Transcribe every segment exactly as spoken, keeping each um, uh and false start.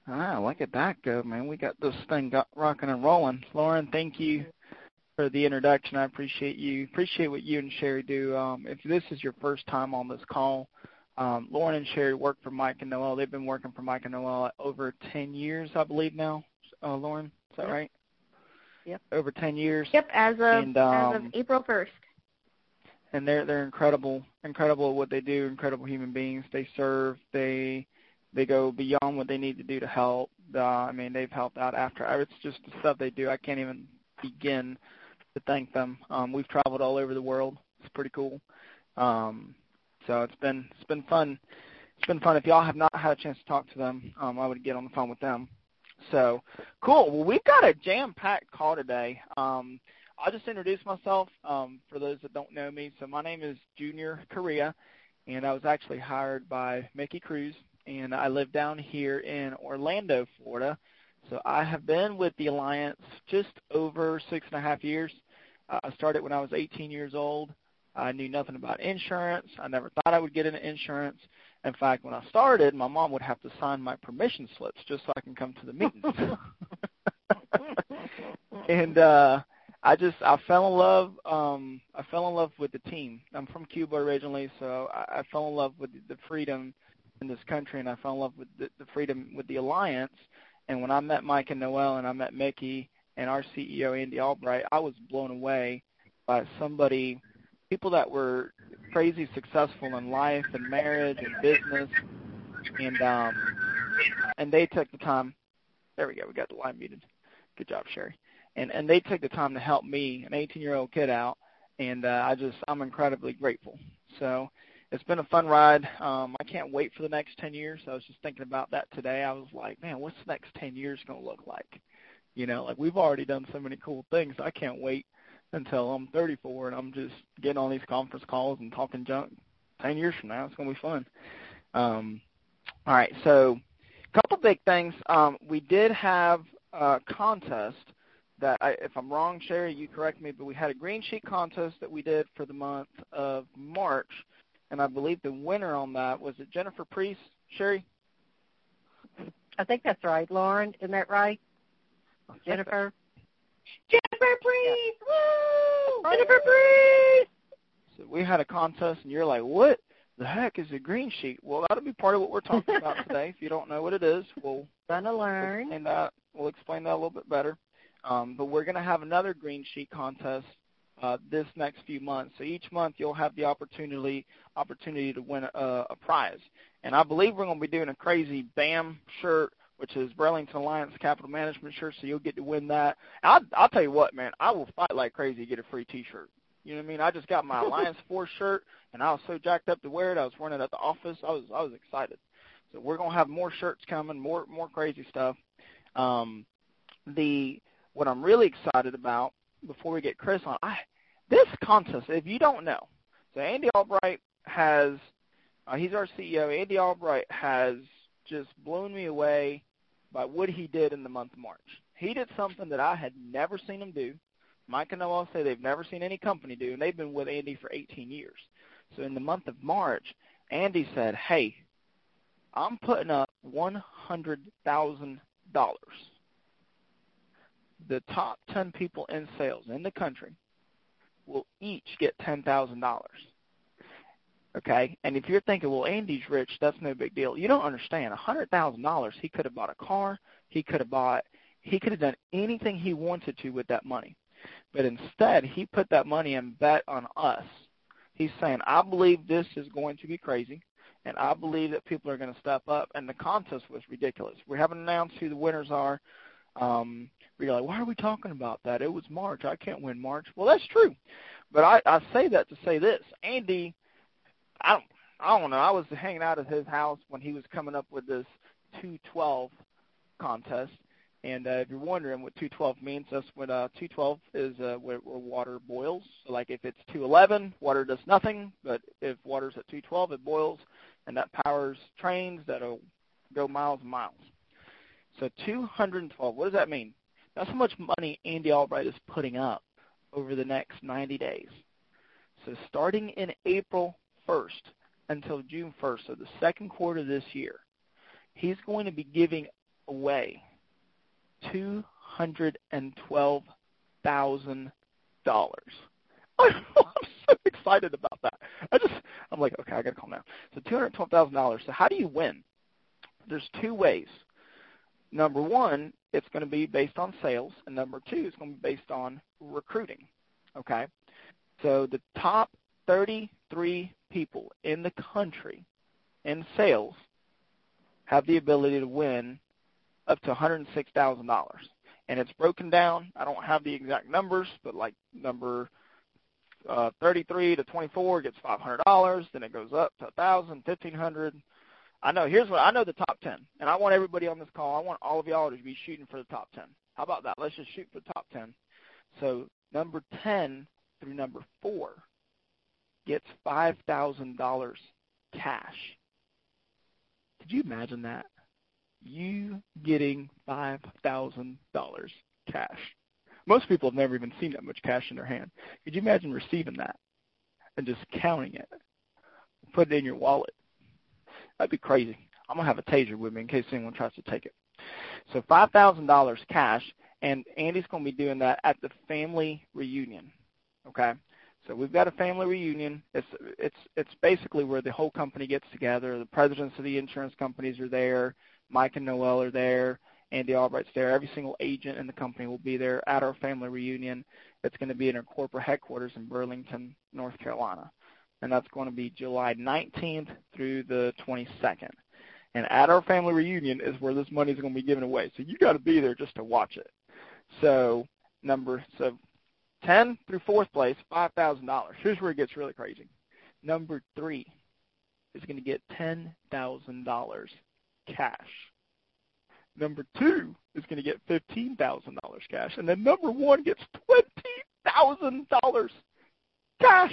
Ah, look at that go, man. We got this thing got rocking and rolling. Lauren, thank you for the introduction. I appreciate you. Appreciate what you and Sherry do. Um, if this is your first time on this call, um, Lauren and Sherry work for Mike and Noel. They've been working for Mike and Noel over ten years, I believe now. Uh, Lauren, is that yep. right? Yep. Over ten years. Yep, as of and, um, as of April first. And they're they're incredible, incredible at what they do. Incredible human beings. They serve. They they go beyond what they need to do to help. Uh, I mean, they've helped out after. It's just the stuff they do. I can't even begin to thank them. Um, we've traveled all over the world. It's pretty cool. Um, so it's been it's been fun. It's been fun. If y'all have not had a chance to talk to them, um, I would get on the phone with them. So cool. Well, we've got a jam-packed call today. Um, I'll just introduce myself um, for those that don't know me. So my name is Junior Correa, and I was actually hired by Mickey Cruz, and I live down here in Orlando, Florida. So I have been with the Alliance just over six and a half years. Uh, I started when I was eighteen years old. I knew nothing about insurance. I never thought I would get into insurance. In fact, when I started, my mom would have to sign my permission slips just so I can come to the meetings. and uh, I just I fell in love. Um, I fell in love with the team. I'm from Cuba originally, so I, I fell in love with the freedom in this country, and I fell in love with the, the freedom with the Alliance. And when I met Mike and Noel, and I met Mickey and our C E O Andy Albright, I was blown away by somebody, people that were crazy successful in life and marriage and business, and um, and they took the time. There we go. We got the line muted. Good job, Sherry. And and they took the time to help me, an eighteen-year-old kid, out, and uh, I just I'm incredibly grateful. So it's been a fun ride. Um, I can't wait for the next ten years. I was just thinking about that today. I was like, man, what's the next ten years going to look like? You know, like we've already done so many cool things. I can't wait until I'm thirty-four and I'm just getting on these conference calls and talking junk. ten years from now, it's going to be fun. Um, all right, so a couple big things. Um, we did have a contest that, I, if I'm wrong, Sherry, you correct me, but we had a green sheet contest that we did for the month of March, and I believe the winner on that, was it Jennifer Priest, Sherry? I think that's right. Lauren, isn't that right? Jennifer? Jennifer Priest! Yeah. Woo! Jennifer Priest! So we had a contest, and you're like, what the heck is a green sheet? Well, that'll be part of what we're talking about today. If you don't know what it is, we'll Gonna learn. explain that. We'll explain that a little bit better. Um, but we're going to have another green sheet contest uh, this next few months. So each month you'll have the opportunity opportunity to win a, a prize. And I believe we're going to be doing a crazy BAM shirt, which is Burlington Alliance Capital Management shirt, so you'll get to win that. I'll, I'll tell you what, man, I will fight like crazy to get a free T-shirt. You know what I mean? I just got my Alliance Force shirt, and I was so jacked up to wear it. I was wearing it at the office. I was I was excited. So we're going to have more shirts coming, more more crazy stuff. Um, the what I'm really excited about, before we get Chris on, I, this contest, if you don't know, so Andy Albright has, uh, he's our C E O. Andy Albright has just blown me away by what he did in the month of March. He did something that I had never seen him do. Mike and Noel say they've never seen any company do, and they've been with Andy for eighteen years. So in the month of March, Andy said, hey, I'm putting up one hundred thousand dollars. The top ten people in sales in the country will each get ten thousand dollars. Okay? And if you're thinking, well, Andy's rich, that's no big deal. You don't understand. one hundred thousand dollars, he could have bought a car. He could have bought, he could have done anything he wanted to with that money. But instead, he put that money and bet on us. He's saying, I believe this is going to be crazy, and I believe that people are going to step up. And the contest was ridiculous. We haven't announced who the winners are. Um, we're like, why are we talking about that? It was March. I can't win March. Well, that's true. But I, I say that to say this. Andy, I don't, I don't know. I was hanging out at his house when he was coming up with this two twelve contest. And uh, if you're wondering what two twelve means, that's what uh, two twelve is, uh, where, where water boils. So like if it's two eleven, water does nothing. But if water's at two twelve, it boils, and that powers trains that'll go miles and miles. So two hundred twelve, what does that mean? That's how much money Andy Albright is putting up over the next ninety days. So starting in April first until June first, so the second quarter of this year, he's going to be giving away two hundred twelve thousand dollars. I'm so excited about that. I just, I'm like, okay, I got to calm down. So two hundred twelve thousand dollars. So how do you win? There's two ways. Number one, it's going to be based on sales, and number two, it's going to be based on recruiting, okay? So the top thirty-three people in the country in sales have the ability to win up to one hundred six thousand dollars. And it's broken down. I don't have the exact numbers, but like number uh, thirty-three to twenty-four gets five hundred dollars. Then it goes up to one thousand dollars, fifteen hundred dollars. I know. Here's what I know: the top ten, and I want everybody on this call. I want all of y'all to be shooting for the top ten. How about that? Let's just shoot for the top ten. So number ten through number four gets five thousand dollars cash. Could you imagine that? You getting five thousand dollars cash. Most people have never even seen that much cash in their hand. Could you imagine receiving that and just counting it, putting it in your wallet? That'd be crazy. I'm going to have a taser with me in case anyone tries to take it. So five thousand dollars cash, and Andy's going to be doing that at the family reunion, okay? So we've got a family reunion. It's it's it's basically where the whole company gets together. The presidents of the insurance companies are there. Mike and Noel are there. Andy Albright's there. Every single agent in the company will be there at our family reunion. It's going to be in our corporate headquarters in Burlington, North Carolina. And that's going to be July nineteenth through the twenty-second. And at our family reunion is where this money is going to be given away. So you got to be there just to watch it. So number so ten through fourth place, five thousand dollars. Here's where it gets really crazy. Number three is going to get ten thousand dollars cash. Number two is going to get fifteen thousand dollars cash. And then number one gets twenty thousand dollars cash.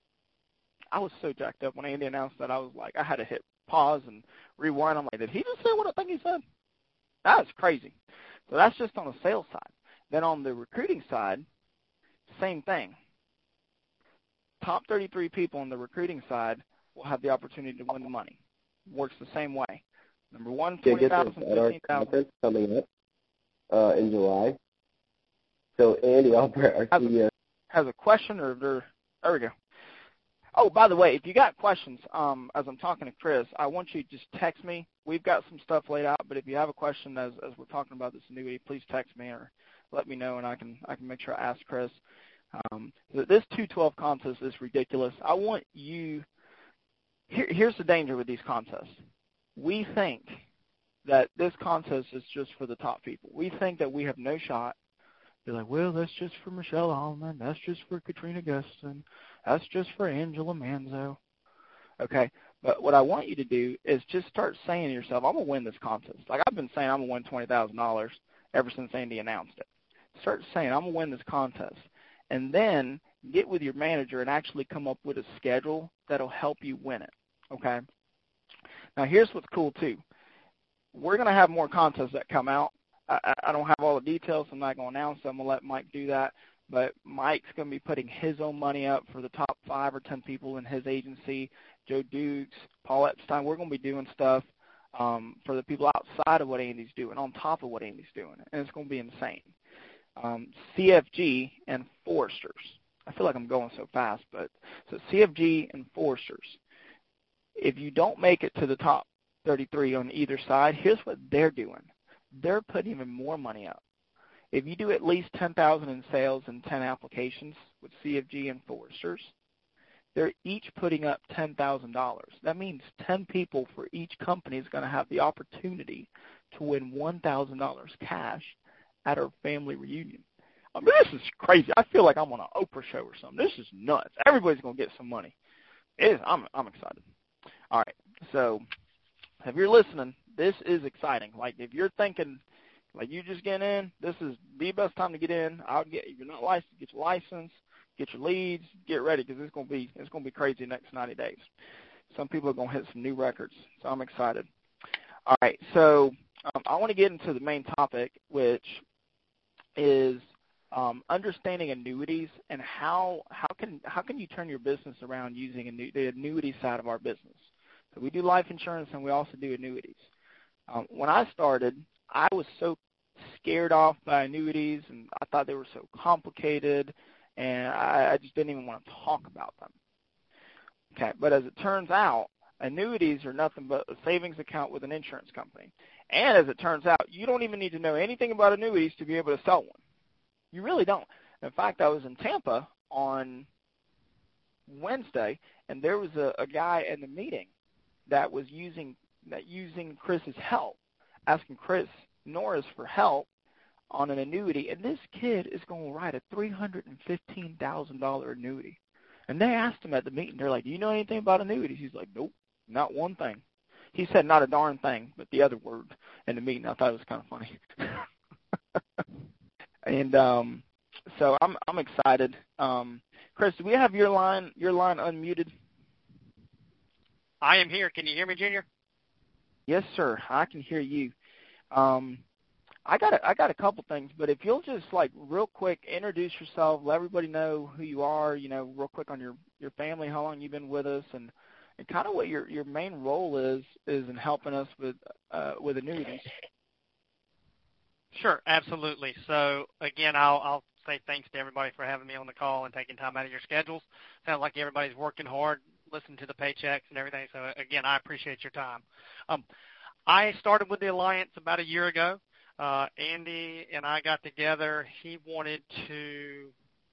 I was so jacked up when Andy announced that. I was like, I had to hit pause and rewind. I'm like, did he just say what I think he said? That's crazy. So that's just on the sales side. Then on the recruiting side, same thing. Top thirty-three people on the recruiting side will have the opportunity to win the money. Works the same way. Number one, twenty thousand, fifteen thousand. Coming up uh, in July. So Andy Albright, our C E O, has a question, or there, there we go. Oh, by the way, if you got questions, um, as I'm talking to Chris, I want you to just text me. We've got some stuff laid out, but if you have a question as as we're talking about this annuity, please text me or let me know, and I can I can make sure I ask Chris. Um, this two twelve contest is ridiculous. I want you. Here, here's the danger with these contests. We think that this contest is just for the top people. We think that we have no shot. You're like, well, that's just for Michelle Allman. That's just for Katrina Guston. That's just for Angela Manzo. Okay, but what I want you to do is just start saying to yourself, I'm going to win this contest. Like I've been saying I'm going to win twenty thousand dollars ever since Andy announced it. Start saying I'm going to win this contest. And then get with your manager and actually come up with a schedule that will help you win it. Okay? Now, here's what's cool, too. We're going to have more contests that come out. I, I don't have all the details. So I'm not going to announce them. I'm going to let Mike do that. But Mike's going to be putting his own money up for the top five or ten people in his agency. Joe Dukes, Paul Epstein. We're going to be doing stuff um, for the people outside of what Andy's doing, on top of what Andy's doing. And it's going to be insane. Um, C F G and Foresters. I feel like I'm going so fast, but so C F G and Foresters. If you don't make it to the top thirty-three on either side, here's what they're doing. They're putting even more money up. If you do at least ten thousand dollars in sales and ten applications with C F G and Foresters, they're each putting up ten thousand dollars. That means ten people for each company is going to have the opportunity to win one thousand dollars cash at our family reunion. I mean, this is crazy. I feel like I'm on an Oprah show or something. This is nuts. Everybody's going to get some money. It is. I'm, I'm excited. All right. So if you're listening, this is exciting. Like if you're thinking, like you just get in, this is the best time to get in. I'll get, if you're not licensed, get your license, get your leads, get ready because it's going to be it's going to be crazy the next ninety days. Some people are going to hit some new records, so I'm excited. All right. So um, I want to get into the main topic, which is um, understanding annuities and how how can how can you turn your business around using annu- the annuity side of our business. So we do life insurance and we also do annuities. Um, when I started, I was so scared off by annuities, and I thought they were so complicated, and I, I just didn't even want to talk about them. Okay, but as it turns out, annuities are nothing but a savings account with an insurance company. And as it turns out, you don't even need to know anything about annuities to be able to sell one. You really don't. In fact, I was in Tampa on Wednesday, and there was a, a guy in the meeting that was using that using Chris's help, asking Chris Norris for help on an annuity, and this kid is going to write a three hundred fifteen thousand dollars annuity. And they asked him at the meeting, they're like, do you know anything about annuities? He's like, nope, not one thing. He said not a darn thing, but the other word in the meeting. I thought it was kind of funny. and um, so I'm I'm excited. Um, Chris, do we have your line your line unmuted? I am here. Can you hear me, Junior? Yes, sir. I can hear you. Um, I got a, I got a couple things, but if you'll just like real quick introduce yourself, let everybody know who you are. You know, real quick on your, your family, how long you've been with us, and, and kind of what your, your main role is is in helping us with uh, with annuities. Sure, absolutely. So again, I'll I'll say thanks to everybody for having me on the call and taking time out of your schedules. Sounds like everybody's working hard, listening to the paychecks and everything. So again, I appreciate your time. Um, I started with the Alliance about a year ago. Uh, Andy and I got together. He wanted to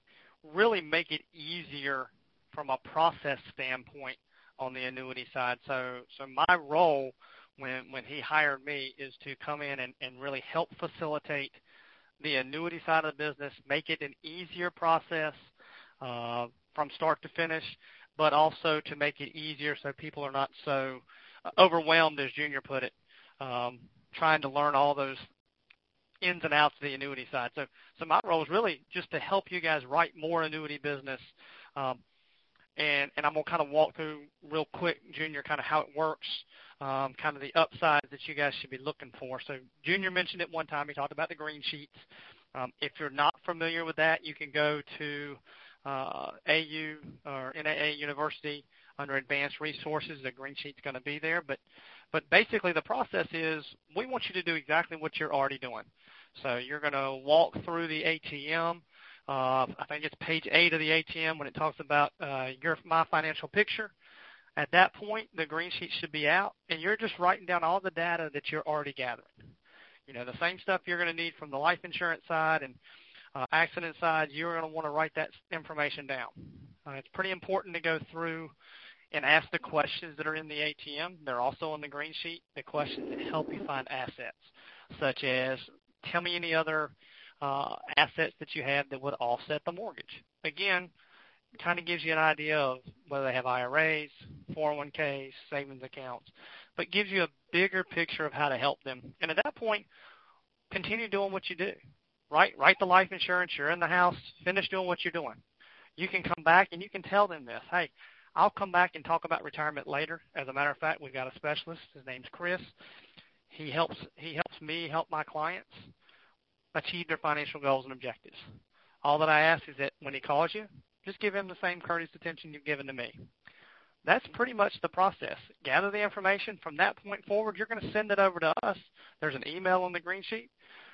really make it easier from a process standpoint on the annuity side. So, so my role when when he hired me is to come in and, and really help facilitate the annuity side of the business, make it an easier process uh, from start to finish, but also to make it easier so people are not so overwhelmed, as Junior put it, um, trying to learn all those ins and outs of the annuity side. So, so my role is really just to help you guys write more annuity business, um, and and I'm gonna kind of walk through real quick, Junior, kind of how it works, um, kind of the upsides that you guys should be looking for. So, Junior mentioned it one time. He talked about the green sheets. Um, if you're not familiar with that, you can go to uh, A U or N A A University under Advanced Resources. The green sheet's going to be there, but but basically the process is we want you to do exactly what you're already doing. So you're going to walk through the A T M. Uh, I think it's page eight of the A T M when it talks about uh, your My Financial Picture. At that point, the green sheet should be out, and you're just writing down all the data that you're already gathering. You know, the same stuff you're going to need from the life insurance side and uh, accident side, you're going to want to write that information down. Uh, it's pretty important to go through and ask the questions that are in the A T M. They're also on the green sheet, the questions that help you find assets, such as tell me any other uh, assets that you have that would offset the mortgage. Again, it kind of gives you an idea of whether they have I R As, four oh one Ks, savings accounts, but gives you a bigger picture of how to help them. And at that point, continue doing what you do. Write, write the life insurance. You're in the house. Finish doing what you're doing. You can come back and you can tell them this. Hey, I'll come back and talk about retirement later. As a matter of fact, we've got a specialist. His name's Chris. He helps he helps me help my clients achieve their financial goals and objectives. All that I ask is that when he calls you, just give him the same courteous attention you've given to me. That's pretty much the process. Gather the information. From that point forward, you're going to send it over to us. There's an email on the green sheet.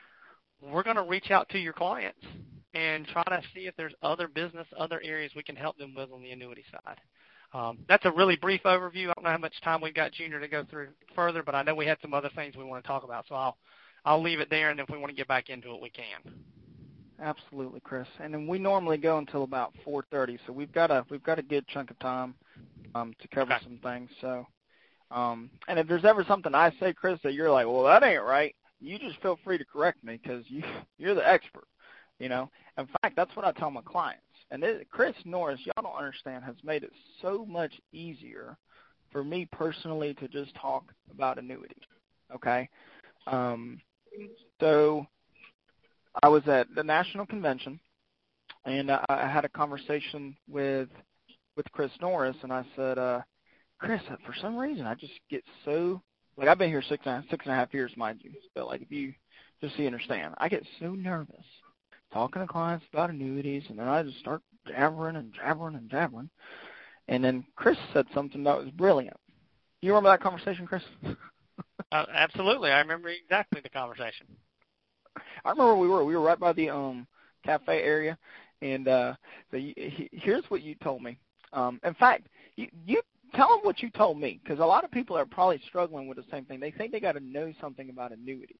We're going to reach out to your clients and try to see if there's other business, other areas we can help them with on the annuity side. Um, that's a really brief overview. I don't know how much time we've got, Junior, to go through further, but I know we had some other things we want to talk about, so I'll I'll leave it there, and if we want to get back into it, we can. Absolutely, Chris. And then we normally go until about four thirty, so we've got a we've got a good chunk of time um, to cover Okay. some things. So, um, and if there's ever something I say, Chris, that you're like, well, that ain't right, you just feel free to correct me because you you're the expert. You know, in fact, that's what I tell my clients. And it, Chris Norris, y'all don't understand, has made it so much easier for me personally to just talk about annuities. Okay, um, so I was at the national convention, and I, I had a conversation with with Chris Norris, and I said, uh, Chris, for some reason, I just get so like I've been here six and a, six and a half years, mind you. But like if you just so you understand, I get so nervous talking to clients about annuities, and then I just start jabbering and jabbering and jabbering. And then Chris said something that was brilliant. You remember that conversation, Chris? Uh, absolutely. I remember exactly the conversation. I remember we were we were right by the um cafe area, and uh, so you, he, here's what you told me. Um, in fact, you, you tell them what you told me, because a lot of people are probably struggling with the same thing. They think they got to know something about annuities.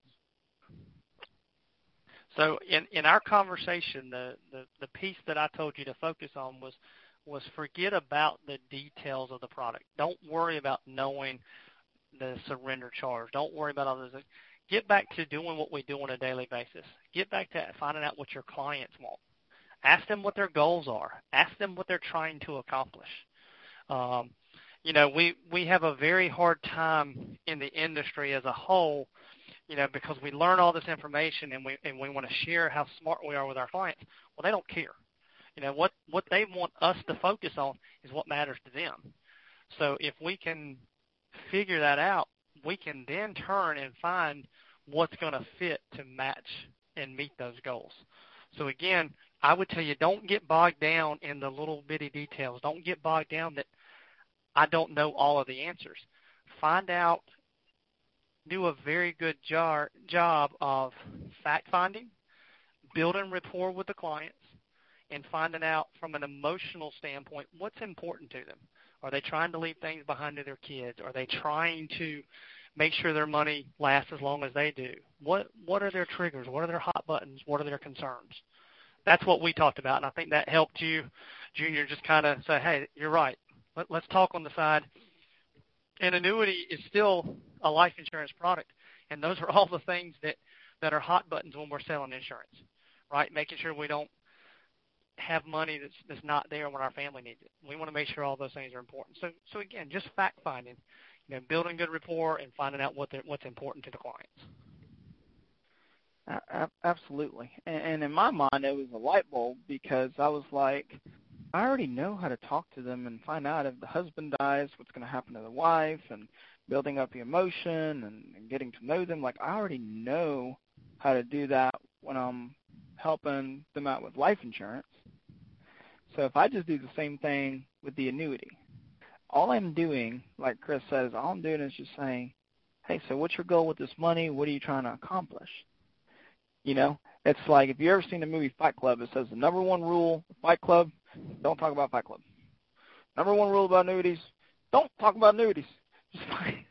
So in, in our conversation, the, the, the piece that I told you to focus on was was forget about the details of the product. Don't worry about knowing the surrender charge. Don't worry about all those things. Get back to doing what we do on a daily basis. Get back to finding out what your clients want. Ask them what their goals are. Ask them what they're trying to accomplish. Um, you know, we, we have a very hard time in the industry as a whole, you know, because we learn all this information and we and we want to share how smart we are with our clients. Well, they don't care. You know, what, what they want us to focus on is what matters to them. So if we can figure that out, we can then turn and find what's going to fit to match and meet those goals. So again, I would tell you, don't get bogged down in the little bitty details. Don't get bogged down that I don't know all of the answers. Find out, do a very good jar, job of fact-finding, building rapport with the clients, and finding out from an emotional standpoint what's important to them. Are they trying to leave things behind to their kids? Are they trying to make sure their money lasts as long as they do? What What are their triggers? What are their hot buttons? What are their concerns? That's what we talked about, and I think that helped you, Junior, just kind of say, hey, you're right. Let, let's talk on the side. An annuity is still a life insurance product, and those are all the things that, that are hot buttons when we're selling insurance, right? Making sure we don't have money that's that's not there when our family needs it. We want to make sure all those things are important. So so again, just fact finding, you know, building good rapport and finding out what what's important to the clients. Uh, absolutely. And, and in my mind, it was a light bulb, because I was like, I already know how to talk to them and find out if the husband dies, what's going to happen to the wife, and building up the emotion and, and getting to know them. Like, I already know how to do that when I'm helping them out with life insurance. So if I just do the same thing with the annuity, all I'm doing, like Chris says, all I'm doing is just saying, hey, so what's your goal with this money? What are you trying to accomplish? You know, it's like, if you've ever seen the movie Fight Club, it says the number one rule of Fight Club, don't talk about Fight Club. Number one rule about annuities, don't talk about annuities. Just like,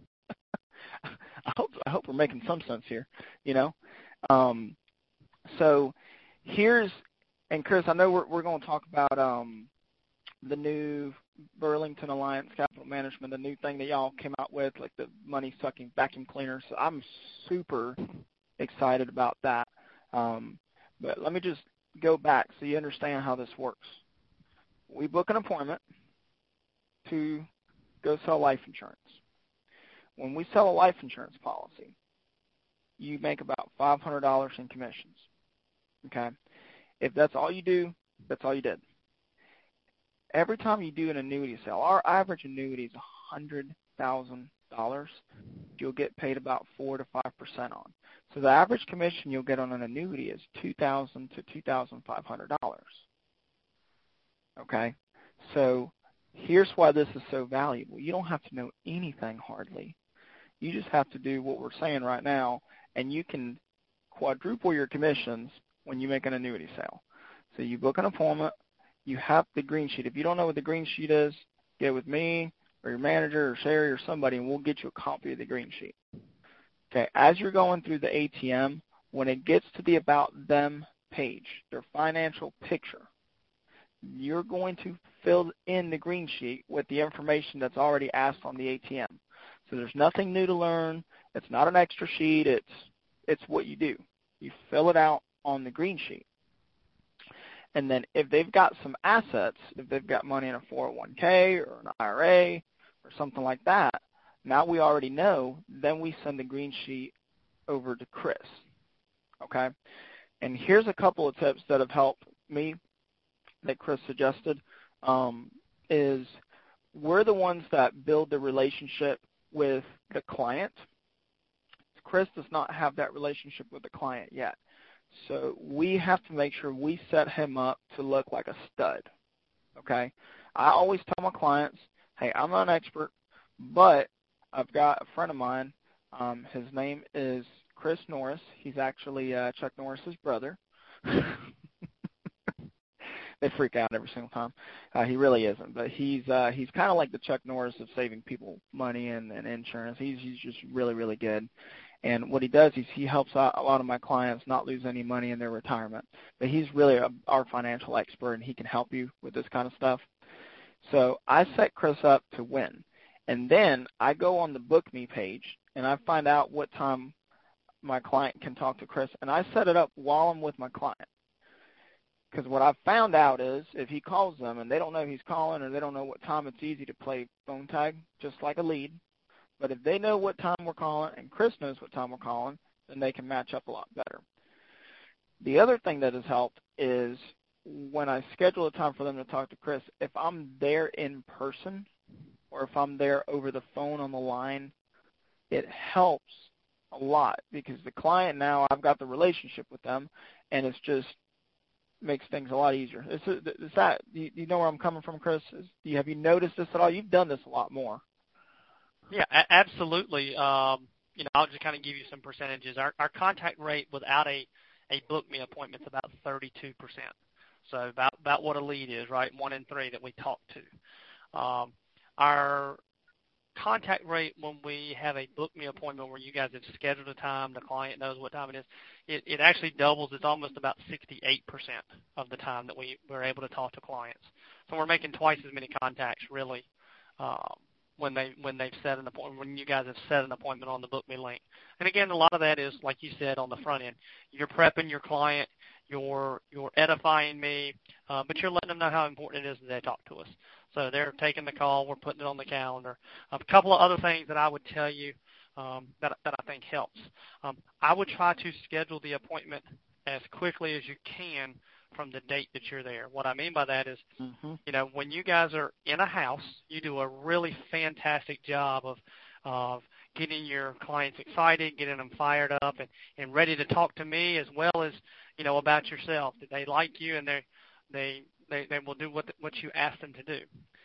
I hope I hope we're making some sense here, you know. Um, so here's, and Chris, I know we're we're going to talk about um, the new Burlington Alliance Capital Management, the new thing that y'all came out with, like the money-sucking vacuum cleaner. So I'm super excited about that. Um, but let me just go back so you understand how this works. We book an appointment to go sell life insurance. When we sell a life insurance policy, you make about five hundred dollars in commissions. Okay? If that's all you do, that's all you did. Every time you do an annuity sale, our average annuity is one hundred thousand dollars. You'll get paid about four to five percent on. So the average commission you'll get on an annuity is two thousand dollars to two thousand five hundred dollars. Okay? So here's why this is so valuable. You don't have to know anything hardly. You just have to do what we're saying right now, and you can quadruple your commissions when you make an annuity sale. So you book an appointment, you have the green sheet. If you don't know what the green sheet is, get with me or your manager or Sherry or somebody, and we'll get you a copy of the green sheet. Okay, as you're going through the A T M, when it gets to the About Them page, their financial picture, you're going to fill in the green sheet with the information that's already asked on the A T M. So there's nothing new to learn. It's not an extra sheet. It's it's what you do. You fill it out on the green sheet. And then if they've got some assets, if they've got money in a four oh one K or an I R A or something like that, now we already know, then we send the green sheet over to Chris. Okay? And here's a couple of tips that have helped me that Chris suggested, um, is we're the ones that build the relationship with the client. Chris does not have that relationship with the client yet. So we have to make sure we set him up to look like a stud, okay? I always tell my clients, hey, I'm not an expert, but I've got a friend of mine. Um, his name is Chris Norris. He's actually uh, Chuck Norris's brother. They freak out every single time. Uh, he really isn't, but he's uh, he's kind of like the Chuck Norris of saving people money and, and insurance. He's he's just really really good. And what he does is he helps out a lot of my clients not lose any money in their retirement. But he's really a, our financial expert, and he can help you with this kind of stuff. So I set Chris up to win. And then I go on the Book Me page, and I find out what time my client can talk to Chris, and I set it up while I'm with my client. Because what I've found out is if he calls them and they don't know he's calling or they don't know what time, it's easy to play phone tag, just like a lead. But if they know what time we're calling and Chris knows what time we're calling, then they can match up a lot better. The other thing that has helped is when I schedule a time for them to talk to Chris, if I'm there in person or if I'm there over the phone on the line, it helps a lot because the client now, I've got the relationship with them, and it's just makes things a lot easier. Is, is that, do you know where I'm coming from, Chris? Is, do you, have you noticed this at all? You've done this a lot more. Yeah, a- absolutely. Um, you know, I'll just kind of give you some percentages. Our, our contact rate without a, a Book Me appointment is about thirty-two percent. So about, about what a lead is, right? One in three that we talk to. Um, our contact rate when we have a Book Me appointment where you guys have scheduled a time, the client knows what time it is, it, it actually doubles. It's almost about sixty-eight percent of the time that we, we're able to talk to clients. So we're making twice as many contacts, really, um, when, they, when they've set an appointment, when you guys have set an appointment on the Book Me link. And, again, a lot of that is, like you said, on the front end. You're prepping your client, you're, you're edifying me, uh, but you're letting them know how important it is that they talk to us. So they're taking the call. We're putting it on the calendar. Um, a couple of other things that I would tell you um, that, that I think helps. Um, I would try to schedule the appointment as quickly as you can from the date that you're there. What I mean by that is, mm-hmm. you know, when you guys are in a house, you do a really fantastic job of of getting your clients excited, getting them fired up, and, and ready to talk to me as well as, you know, about yourself. That they like you and they they They, they will do what, what you ask them to do.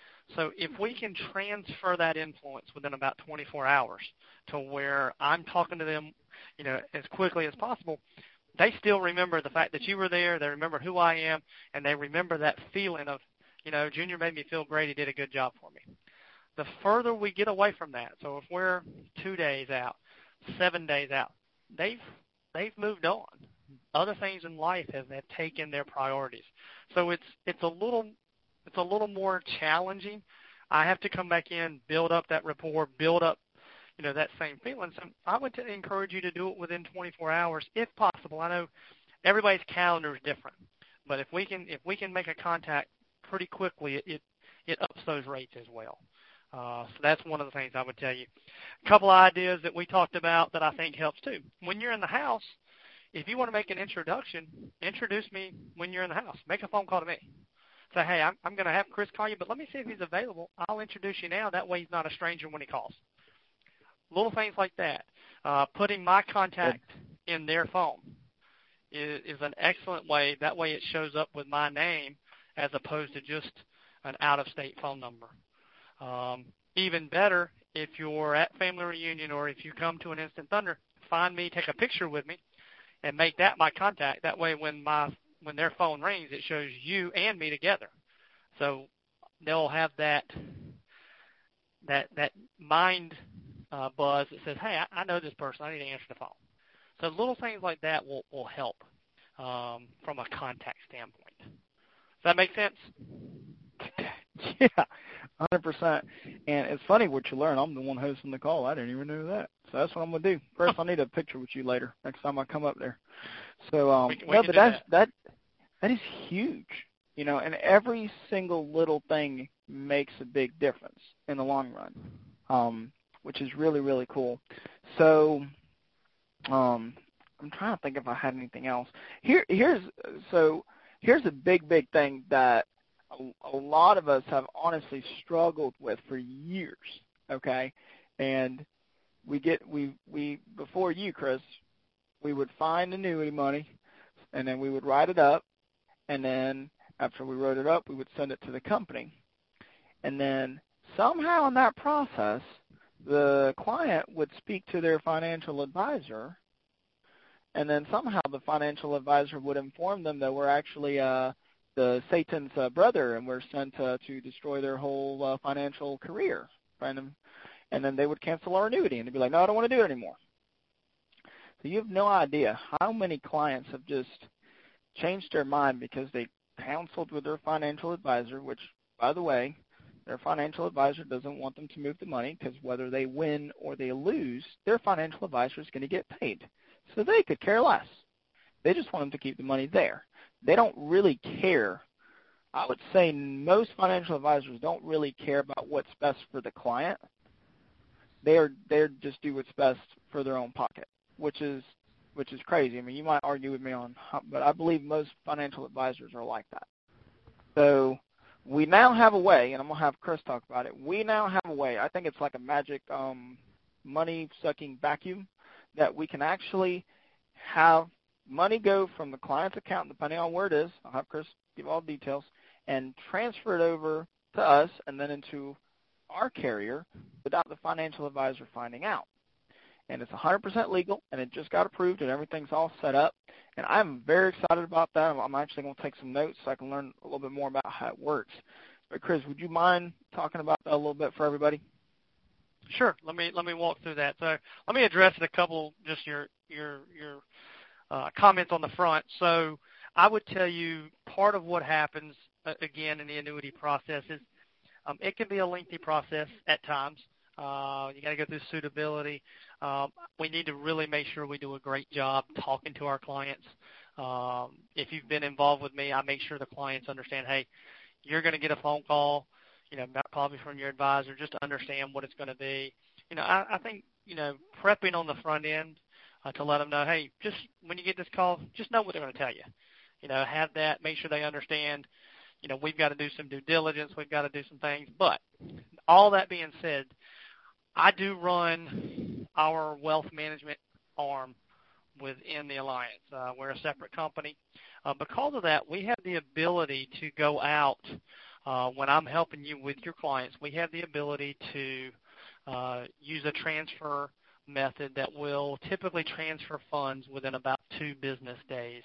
So if we can transfer that influence within about twenty-four hours to where I'm talking to them, you know, as quickly as possible, they still remember the fact that you were there, they remember who I am, and they remember that feeling of, you know, Junior made me feel great, he did a good job for me. The further we get away from that, so if we're two days out, seven days out, they've they've moved on. Other things in life have, have taken their priorities. So it's it's a little it's a little more challenging. I have to come back in, build up that rapport, build up, you know, that same feeling. So I would t- encourage you to do it within twenty-four hours, if possible. I know everybody's calendar is different, but if we can if we can make a contact pretty quickly, it it, it ups those rates as well. Uh, so that's one of the things I would tell you. A couple of ideas that we talked about that I think helps too. When you're in the house, if you want to make an introduction, introduce me when you're in the house. Make a phone call to me. Say, hey, I'm, I'm going to have Chris call you, but let me see if he's available. I'll introduce you now. That way he's not a stranger when he calls. Little things like that. Uh, putting my contact in their phone is, is an excellent way. That way it shows up with my name as opposed to just an out-of-state phone number. Um, even better, if you're at family reunion or if you come to an Instant Thunder, find me, take a picture with me, and make that my contact. That way when my when their phone rings, it shows you and me together. So they'll have that that that mind uh, buzz that says, hey, I, I know this person. I need to answer the phone. So little things like that will, will help um, from a contact standpoint. Does that make sense? Yeah, one hundred percent. And it's funny what you learn. I'm the one hosting the call. I didn't even know that. So that's what I'm going to do. First, I need a picture with you later, next time I come up there. So, um, we, we no, but that's, that. that that is huge, you know, and every single little thing makes a big difference in the long run, um, which is really, really cool. So um, I'm trying to think if I had anything else. Here, here's so here's a big, big thing that a, a lot of us have honestly struggled with for years, okay? And we get, we, we before you, Chris, we would find annuity money, and then we would write it up, and then after we wrote it up, we would send it to the company. And then somehow in that process, the client would speak to their financial advisor, and then somehow the financial advisor would inform them that we're actually uh, the Satan's uh, brother, and we're sent uh, to destroy their whole uh, financial career. And, and then they would cancel our annuity, and they'd be like, no, I don't want to do it anymore. So you have no idea how many clients have just changed their mind because they counseled with their financial advisor, which, by the way, their financial advisor doesn't want them to move the money because whether they win or they lose, their financial advisor is going to get paid. So they could care less. They just want them to keep the money there. They don't really care. I would say most financial advisors don't really care about what's best for the client. They're they're just do what's best for their own pocket, which is which is crazy. I mean, you might argue with me on how, but I believe most financial advisors are like that. So we now have a way, and I'm going to have Chris talk about it. We now have a way. I think it's like a magic um, money-sucking vacuum that we can actually have money go from the client's account, depending on where it is. I'll have Chris give all the details, and transfer it over to us and then into our carrier without the financial advisor finding out. And it's one hundred percent legal, and it just got approved, and everything's all set up. And I'm very excited about that. I'm actually going to take some notes so I can learn a little bit more about how it works. But, Chris, would you mind talking about that a little bit for everybody? Sure. Let me let me walk through that. So let me address a couple just your your your uh, comments on the front. So I would tell you part of what happens uh, again in the annuity process is um, it can be a lengthy process at times. Uh, you got to go through suitability. Um, we need to really make sure we do a great job talking to our clients. Um, if you've been involved with me, I make sure the clients understand, hey, you're going to get a phone call, you know, probably from your advisor, just to understand what it's going to be. You know, I, I think, you know, prepping on the front end uh, to let them know, hey, just when you get this call, just know what they're going to tell you. You know, have that, make sure they understand, you know, we've got to do some due diligence, we've got to do some things. But all that being said, I do run our wealth management arm within the Alliance. Uh, we're a separate company. Uh, because of that, we have the ability to go out uh, when I'm helping you with your clients. We have the ability to uh, use a transfer method that will typically transfer funds within about two business days.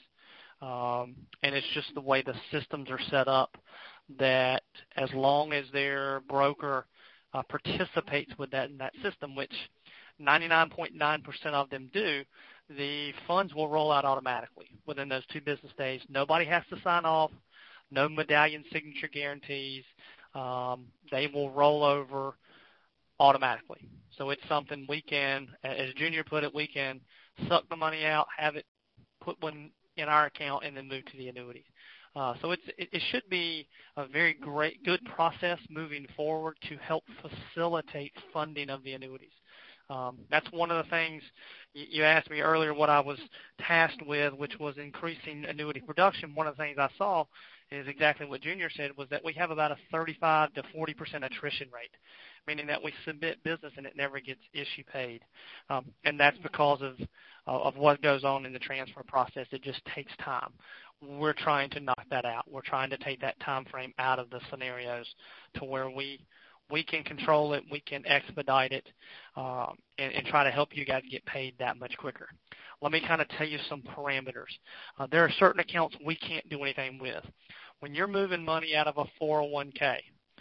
Um, and it's just the way the systems are set up that as long as their broker Uh, participates with that in that system, which ninety-nine point nine percent of them do, the funds will roll out automatically within those two business days. Nobody has to sign off, no medallion signature guarantees. Um, they will roll over automatically. So it's something we can, as Junior put it, we can suck the money out, have it put one in our account, and then move to the annuities. Uh, so it's, it, it should be a very great, good process moving forward to help facilitate funding of the annuities. Um, that's one of the things you, you asked me earlier what I was tasked with, which was increasing annuity production. One of the things I saw is exactly what Junior said, was that we have about a thirty-five to forty percent attrition rate, meaning that we submit business and it never gets issue paid. Um, and that's because of, uh, of what goes on in the transfer process. It just takes time. We're trying to knock that out. We're trying to take that time frame out of the scenarios to where we we can control it, we can expedite it, um, and, and try to help you guys get paid that much quicker. Let me kind of tell you some parameters. Uh, there are certain accounts we can't do anything with. When you're moving money out of a four oh one k,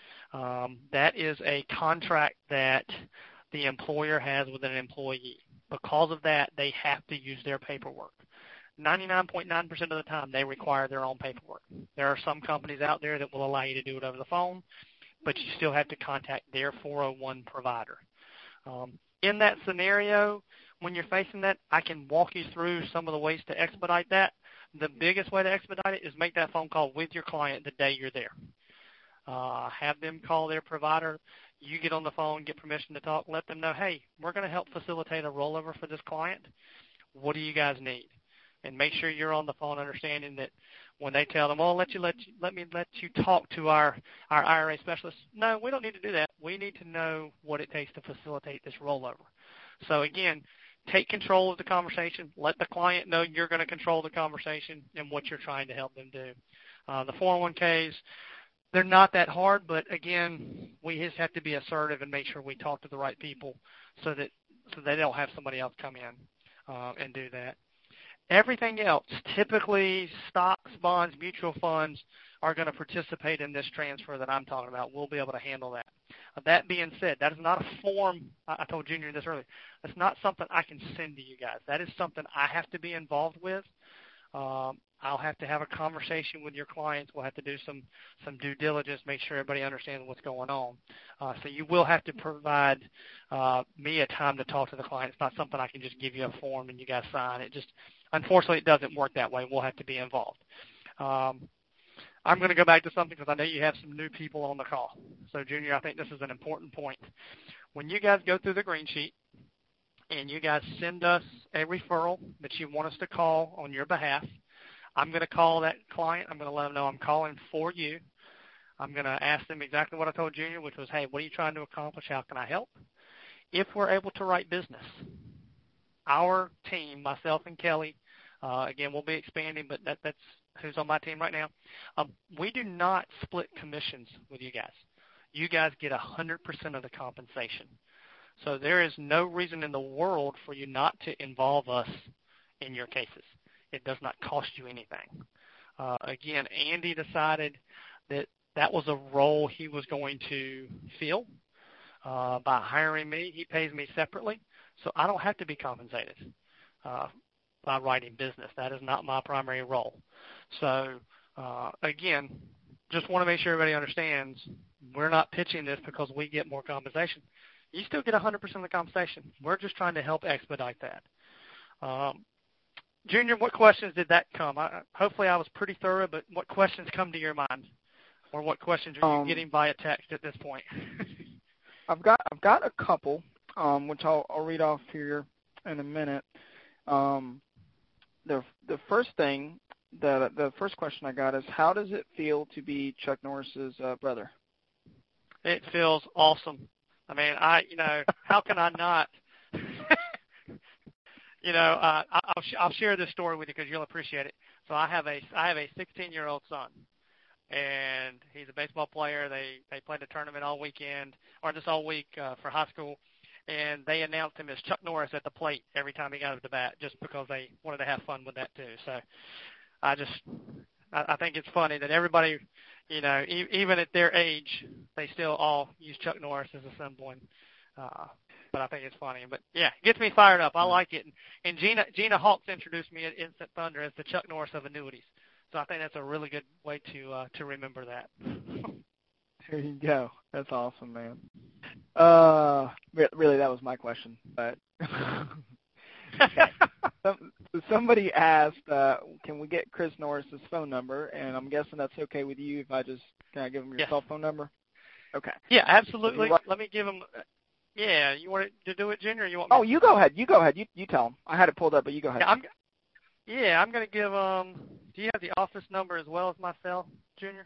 um, that is a contract that the employer has with an employee. Because of that, they have to use their paperwork. ninety-nine point nine percent of the time, they require their own paperwork. There are some companies out there that will allow you to do it over the phone, but you still have to contact their four oh one provider. Um, in that scenario, when you're facing that, I can walk you through some of the ways to expedite that. The biggest way to expedite it is make that phone call with your client the day you're there. Uh, have them call their provider. You get on the phone, get permission to talk, let them know, hey, we're going to help facilitate a rollover for this client. What do you guys need? And make sure you're on the phone understanding that when they tell them, oh, let you let you, let me let you talk to our, our I R A specialist. No, we don't need to do that. We need to know what it takes to facilitate this rollover. So, again, take control of the conversation. Let the client know you're going to control the conversation and what you're trying to help them do. Uh, the four oh one k's, they're not that hard, but again, we just have to be assertive and make sure we talk to the right people so that so they don't have somebody else come in uh, and do that. Everything else, typically stocks, bonds, mutual funds are going to participate in this transfer that I'm talking about. We'll be able to handle that. Uh, that being said, that is not a form. I told Junior this earlier. That's not something I can send to you guys. That is something I have to be involved with. Um, I'll have to have a conversation with your clients. We'll have to do some, some due diligence, make sure everybody understands what's going on. Uh, so you will have to provide uh, me a time to talk to the client. It's not something I can just give you a form and you guys sign. It just, unfortunately, it doesn't work that way. We'll have to be involved. Um, I'm going to go back to something because I know you have some new people on the call. So, Junior, I think this is an important point. When you guys go through the green sheet, and you guys send us a referral that you want us to call on your behalf, I'm going to call that client. I'm going to let them know I'm calling for you. I'm going to ask them exactly what I told Junior, which was, hey, what are you trying to accomplish? How can I help? If we're able to write business, our team, myself and Kelly, uh, again, we'll be expanding, but that, that's who's on my team right now. Um, we do not split commissions with you guys. You guys get one hundred percent of the compensation. So there is no reason in the world for you not to involve us in your cases. It does not cost you anything. Uh, again, Andy decided that that was a role he was going to fill uh, by hiring me. He pays me separately, so I don't have to be compensated uh, by writing business. That is not my primary role. So, uh, again, just want to make sure everybody understands we're not pitching this because we get more compensation. You still get one hundred percent of the compensation. We're just trying to help expedite that. Um, Junior, what questions did that come? I, hopefully I was pretty thorough, but what questions come to your mind? Or what questions are you um, getting via text at this point? I've got I've got a couple, um, which I'll, I'll read off here in a minute. Um, the the first thing, the the first question I got is, how does it feel to be Chuck Norris's uh, brother? It feels awesome. I mean, I you know, how can I not? you know, uh, I'll sh- I'll share this story with you because you'll appreciate it. So I have a I have a sixteen-year-old son, and he's a baseball player. They they played a tournament all weekend or just all week uh, for high school, and they announced him as Chuck Norris at the plate every time he got at the bat, just because they wanted to have fun with that too. So I just I, I think it's funny that everybody, you know, e- even at their age, they still all use Chuck Norris as a symbol. And, uh, but I think it's funny. But yeah, it gets me fired up. I like it. And, and Gina Gina Hawks introduced me at Instant Thunder as the Chuck Norris of annuities. So I think that's a really good way to uh, to remember that. There you go. That's awesome, man. Uh, really, that was my question. But okay. Some, somebody asked, uh, can we get Chris Norris's phone number? And I'm guessing that's okay with you if I just can I give him your yes. cell phone number? Okay. Yeah, absolutely. So Let me give him. Yeah, you want to do it, Junior? Or you want? Oh, me? you go ahead. You go ahead. You you tell him. I had it pulled up, but you go ahead. Yeah, I'm. Yeah, I'm going to give. Um, do you have the office number as well as my cell, Junior?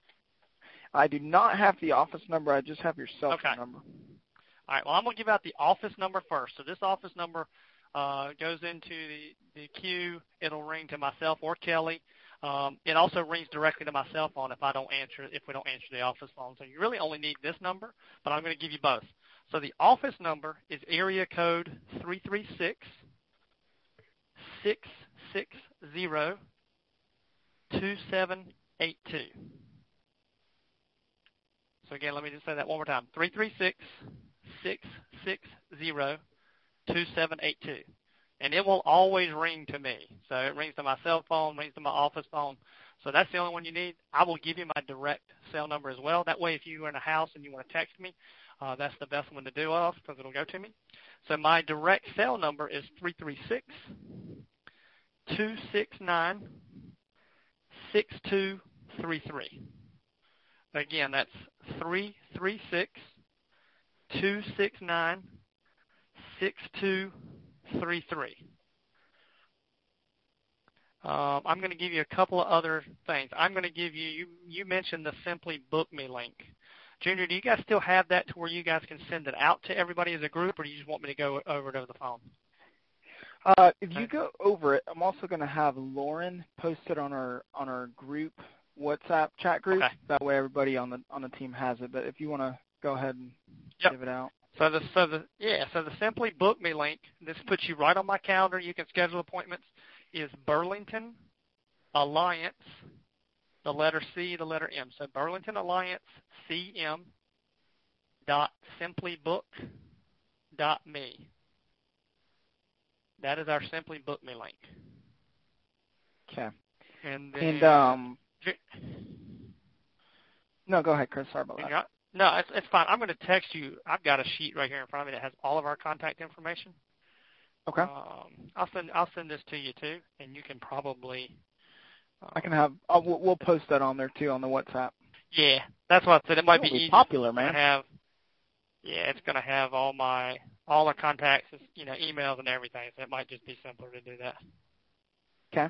I do not have the office number. I just have your cell okay. phone number. All right. Well, I'm going to give out the office number first. So this office number uh, goes into the, the queue. It'll ring to myself or Kelly. Um, it also rings directly to my cell phone if I don't answer, if we don't answer the office phone. So you really only need this number, but I'm going to give you both. So the office number is area code three three six, six six zero, two seven eight two. So again, let me just say that one more time. three three six, six six zero, two seven eight two. And it will always ring to me. So it rings to my cell phone, rings to my office phone. So that's the only one you need. I will give you my direct cell number as well. That way if you're in a house and you want to text me, uh, that's the best one to do off because it'll go to me. So my direct cell number is three three six, two six nine, six two three three. Again, that's three three six, two six nine, six two three three. Um, I'm going to give you a couple of other things. I'm going to give you, you, you mentioned the Simply Book Me link. Junior, do you guys still have that to where you guys can send it out to everybody as a group, or do you just want me to go over it over the phone? Uh, if you go over it, I'm also going to have Lauren post it on our on our group WhatsApp chat group. Okay. That way everybody on the on the team has it. But if you want to go ahead and Yep. give it out. So the so the yeah so the Simply Book Me link. This puts you right on my calendar. You can schedule appointments. Is Burlington Alliance, the letter C, the letter M. So Burlington Alliance C M dot simplybook dot me. That is our Simply Book Me link. Okay. And then, And um. No, go ahead, Chris. Sorry about that. got, no, it's it's fine. I'm going to text you. I've got a sheet right here in front of me that has all of our contact information. Okay. Um, I'll send I'll send this to you too, and you can probably. Um, I can have. Oh, we'll, we'll post that on there too on the WhatsApp. Yeah, that's what I said. It might be It'll easy. popular, It's man. gonna have, yeah, it's going to have all my all our contacts, you know, emails and everything. So it might just be simpler to do that. Okay.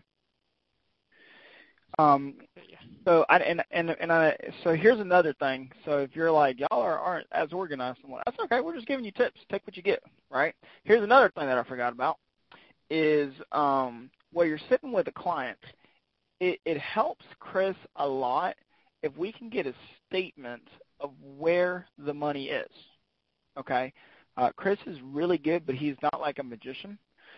Um. So I and and and I so here's another thing. So if you're like y'all are, aren't as organized, and what, that's okay. We're just giving you tips. Take what you get, right? Here's another thing that I forgot about is um where you're sitting with a client. It it helps Chris a lot if we can get a statement of where the money is. Okay. Uh, Chris is really good, but he's not like a magician.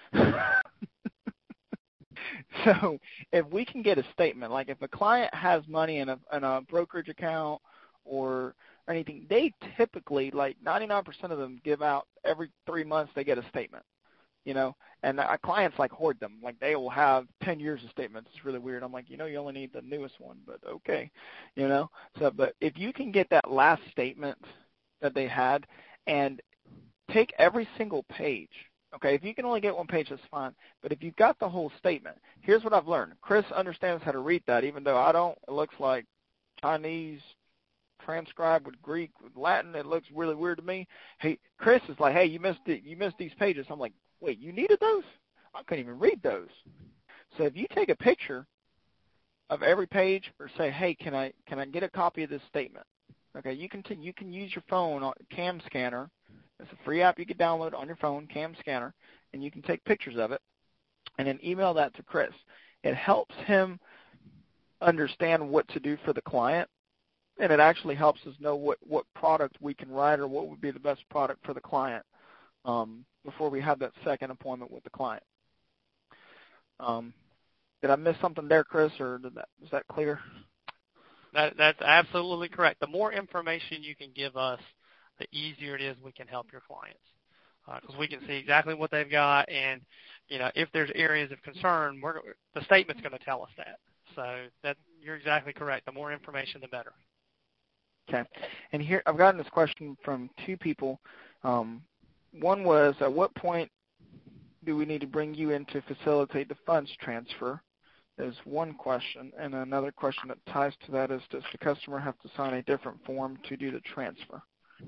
So if we can get a statement, like if a client has money in a, in a brokerage account or anything, they typically, like ninety-nine percent of them give out every three months they get a statement, you know, and our clients like hoard them. Like they will have ten years of statements. It's really weird. I'm like, you know, you only need the newest one, but okay, you know. So, but if you can get that last statement that they had and take every single page. Okay, if you can only get one page, that's fine. But if you've got the whole statement, here's what I've learned. Chris understands how to read that, even though I don't. It looks like Chinese transcribed with Greek, with Latin. It looks really weird to me. Hey, Chris is like, hey, you missed it. You missed these pages. I'm like, wait, you needed those? I couldn't even read those. So if you take a picture of every page or say, hey, can I can I get a copy of this statement? Okay, you can t- you can use your phone on Cam Scanner. It's a free app you can download on your phone, Cam Scanner, and you can take pictures of it and then email that to Chris. It helps him understand what to do for the client, and it actually helps us know what, what product we can write or what would be the best product for the client um, before we have that second appointment with the client. Um, did I miss something there, Chris, or did that, is that clear? That, that's absolutely correct. The more information you can give us, the easier it is we can help your clients, because uh, we can see exactly what they've got, and you know if there's areas of concern, we're, the statement's going to tell us that. So that you're exactly correct. The more information, the better. Okay, and here I've gotten this question from two people. Um, one was, at what point do we need to bring you in to facilitate the funds transfer? Is one question, and another question that ties to that is, does the customer have to sign a different form to do the transfer?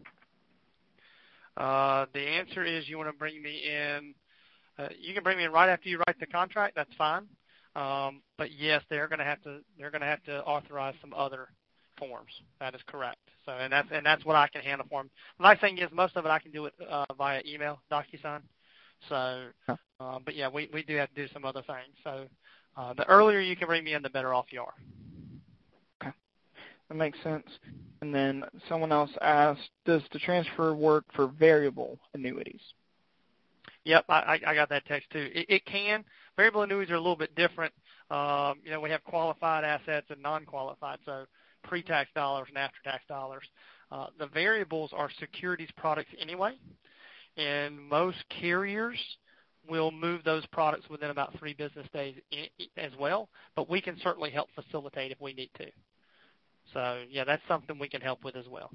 Uh, the answer is you want to bring me in. Uh, you can bring me in right after you write the contract. That's fine. Um, but yes, they're going to have to. They're going to have to authorize some other forms. That is correct. So, and that's and that's what I can handle for them. The nice thing is most of it I can do it uh, via email, DocuSign. So, uh, but yeah, we we do have to do some other things. So, uh, the earlier you can bring me in, the better off you are. Okay, that makes sense. And then someone else asked, does the transfer work for variable annuities? Yep, I, I got that text too. It, it can. Variable annuities are a little bit different. Um, you know, we have qualified assets and non-qualified, so pre-tax dollars and after-tax dollars. Uh, the variables are securities products anyway, and most carriers will move those products within about three business days as well, but we can certainly help facilitate if we need to. So, yeah, that's something we can help with as well.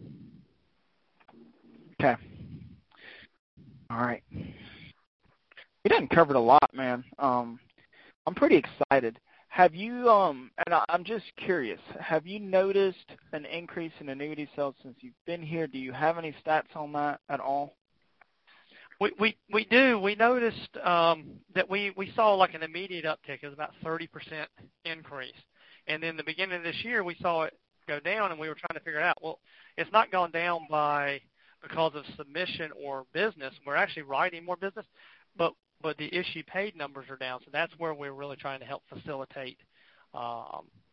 Okay. All right. We done covered a lot, man. Um, I'm pretty excited. Have you, um, and I'm just curious, have you noticed an increase in annuity sales since you've been here? Do you have any stats on that at all? We we, we do. We noticed um, that we, we saw like an immediate uptick. It was about thirty percent increase. And then the beginning of this year, we saw it go down, and we were trying to figure it out. Well, it's not gone down by because of submission or business. We're actually writing more business, but but the issue paid numbers are down. So that's where we're really trying to help facilitate um,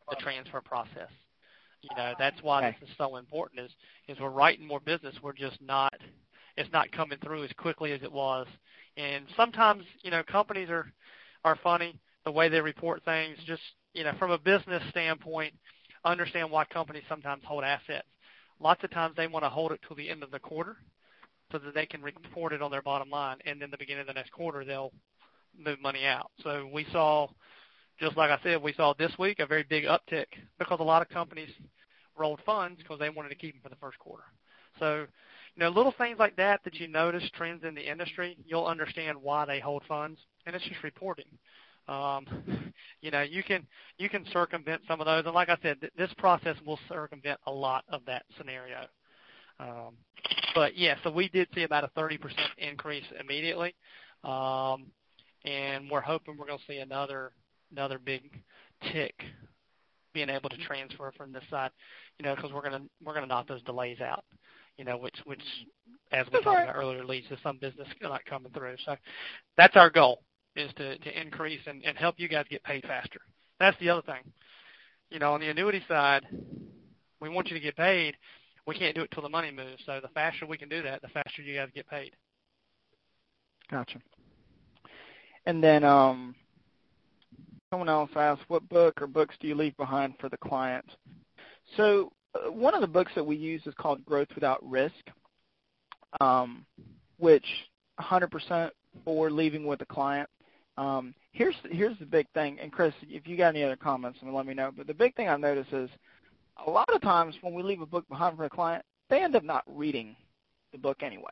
the transfer process. You know, that's why okay. this is so important is, is we're writing more business. We're just not, it's not coming through as quickly as it was. And sometimes, you know, companies are, are funny, the way they report things. Just, you know, from a business standpoint, understand why companies sometimes hold assets. Lots of times they want to hold it till the end of the quarter so that they can report it on their bottom line, and then the beginning of the next quarter they'll move money out. So we saw, just like I said, we saw this week a very big uptick because a lot of companies rolled funds because they wanted to keep them for the first quarter. So, you know, little things like that that you notice, trends in the industry, you'll understand why they hold funds, and it's just reporting. Um, you know, you can you can circumvent some of those, and like I said, th- this process will circumvent a lot of that scenario. Um, but yeah, so we did see about a thirty percent increase immediately, um, and we're hoping we're going to see another another big tick being able to transfer from this side, you know, because we're going to we're going to knock those delays out, you know, which which as we talked about earlier leads to some business not coming through. So that's our goal, is to, to increase and, and help you guys get paid faster. That's the other thing. You know, on the annuity side, we want you to get paid. We can't do it till the money moves. So the faster we can do that, the faster you guys get paid. Gotcha. And then um, someone else asked, what book or books do you leave behind for the client? So uh, one of the books that we use is called Growth Without Risk, um, which one hundred percent for leaving with a client. Um, here's here's the big thing, and Chris, if you got any other comments, let me know. But the big thing I've noticed is a lot of times when we leave a book behind for a client, they end up not reading the book anyway.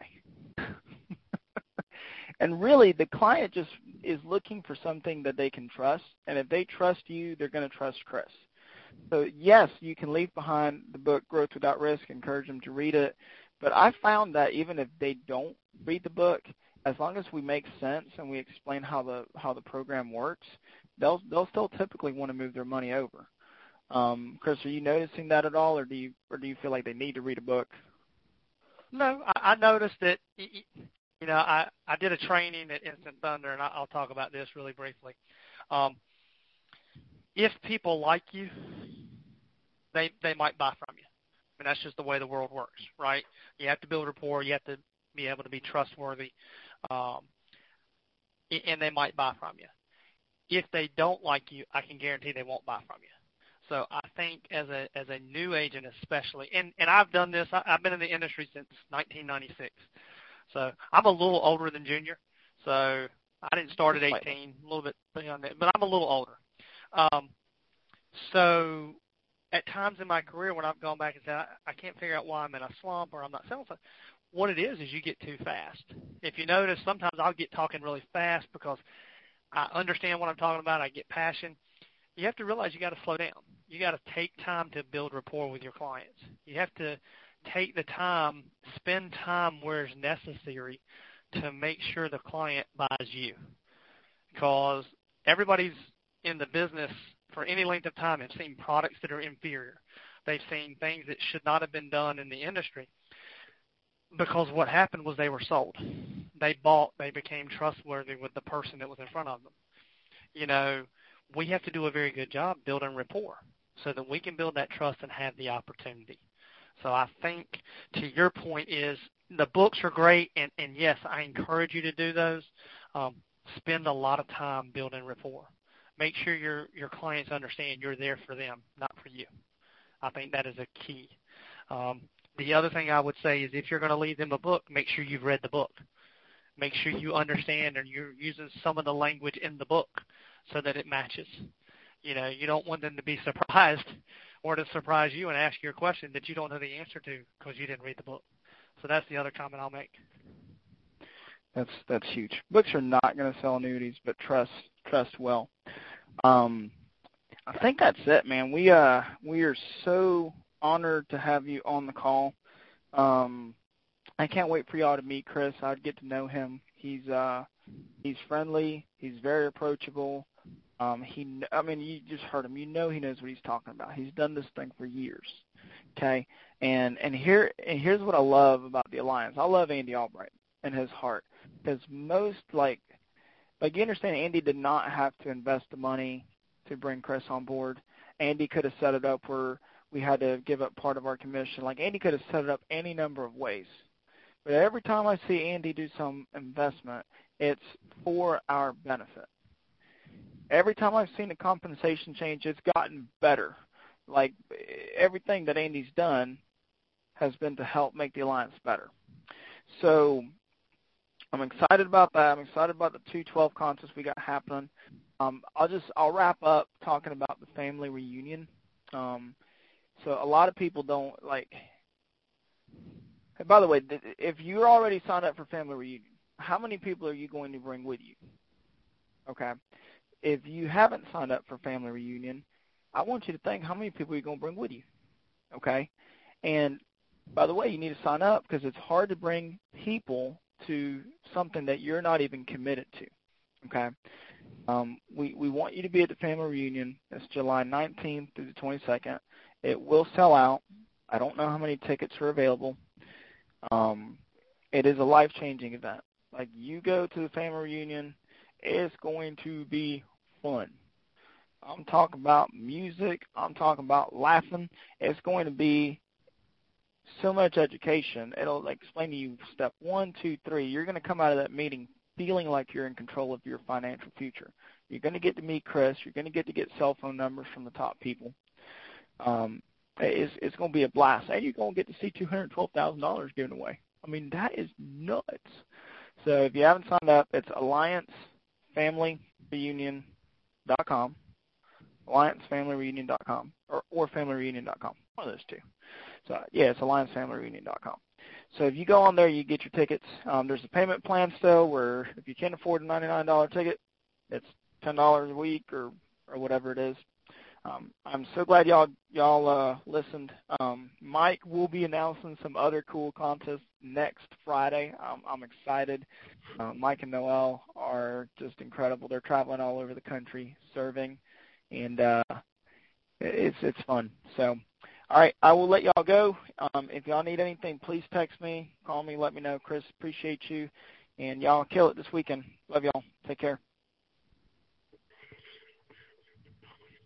And really, the client just is looking for something that they can trust, and if they trust you, they're going to trust Chris. So yes, you can leave behind the book Growth Without Risk, encourage them to read it, but I found that even if they don't read the book, as long as we make sense and we explain how the how the program works, they'll they'll still typically want to move their money over. Um, Chris, are you noticing that at all, or do you or do you feel like they need to read a book? No, I, I noticed that. You know, I, I did a training at Instant Thunder, and I, I'll talk about this really briefly. Um, if people like you, they they might buy from you. I mean, that's just the way the world works, right? You have to build rapport. You have to be able to be trustworthy, um, and they might buy from you. If they don't like you, I can guarantee they won't buy from you. So I think as a as a new agent especially, and, and I've done this, I, I've been in the industry since nineteen ninety-six. So I'm a little older than Junior. So I didn't start at eighteen, a little bit beyond that, but I'm a little older. Um, so at times in my career when I've gone back and said, I, I can't figure out why I'm in a slump or I'm not selling something, what it is is you get too fast. If you notice, sometimes I'll get talking really fast because I understand what I'm talking about. I get passion. You have to realize you got to slow down. You got to take time to build rapport with your clients. You have to take the time, spend time where it's necessary to make sure the client buys you. Because everybody's in the business for any length of time have seen products that are inferior. They've seen things that should not have been done in the industry because what happened was they were sold. They bought, they became trustworthy with the person that was in front of them. You know, we have to do a very good job building rapport so that we can build that trust and have the opportunity. So I think to your point is the books are great, and, and yes, I encourage you to do those. Um, spend a lot of time building rapport. Make sure your, your clients understand you're there for them, not for you. I think that is a key. Um, the other thing I would say is if you're going to leave them a book, make sure you've read the book. Make sure you understand and you're using some of the language in the book so that it matches. You know, you don't want them to be surprised or to surprise you and ask you a question that you don't know the answer to because you didn't read the book. So that's the other comment I'll make. That's that's huge. Books are not going to sell annuities, but trust trust well. Um, I think that's it, man. We uh we are so honored to have you on the call. Um, I can't wait for y'all to meet Chris. I'd get to know him. He's uh he's friendly. He's very approachable. Um, he, I mean, you just heard him. You know he knows what he's talking about. He's done this thing for years, okay? And and here and here's what I love about the Alliance. I love Andy Albright and his heart because most, like, like you understand, Andy did not have to invest the money to bring Chris on board. Andy could have set it up where we had to give up part of our commission. Like, Andy could have set it up any number of ways. But every time I see Andy do some investment, it's for our benefit. Every time I've seen the compensation change, it's gotten better. Like, everything that Andy's done has been to help make the alliance better. So I'm excited about that. I'm excited about the two twelve contests we got happening. Um, I'll just I'll wrap up talking about the family reunion. Um, so a lot of people don't like. And by the way, if you're already signed up for family reunion, how many people are you going to bring with you? Okay. If you haven't signed up for family reunion, I want you to think how many people you're going to bring with you. Okay. And by the way, you need to sign up because it's hard to bring people to something that you're not even committed to. Okay. Um, we, we want you to be at the family reunion. It's July nineteenth through the twenty-second. It will sell out. I don't know how many tickets are available. Um, it is a life-changing event. Like, you go to the family reunion, it's going to be fun. I'm talking about music. I'm talking about laughing. It's going to be so much education. It'll explain to you step one, two, three. You're going to come out of that meeting feeling like you're in control of your financial future. You're going to get to meet Chris. You're going to get to get cell phone numbers from the top people. Um, it's, it's going to be a blast. And you're going to get to see two hundred twelve thousand dollars given away. I mean, that is nuts. So if you haven't signed up, it's alliance family reunion dot com, alliance family reunion dot com, or, or family reunion dot com, one of those two. So, yeah, it's alliance family reunion dot com. So if you go on there, you get your tickets. Um, there's a payment plan still where if you can't afford a ninety-nine dollars ticket, it's ten dollars a week or, or whatever it is. Um, I'm so glad y'all y'all uh, listened. Um, Mike will be announcing some other cool contests next Friday. Um, I'm excited. Uh, Mike and Noel are just incredible. They're traveling all over the country serving, and uh, it's it's fun. So, all right, I will let y'all go. Um, if y'all need anything, please text me, call me, let me know. Chris, appreciate you, and y'all kill it this weekend. Love y'all. Take care.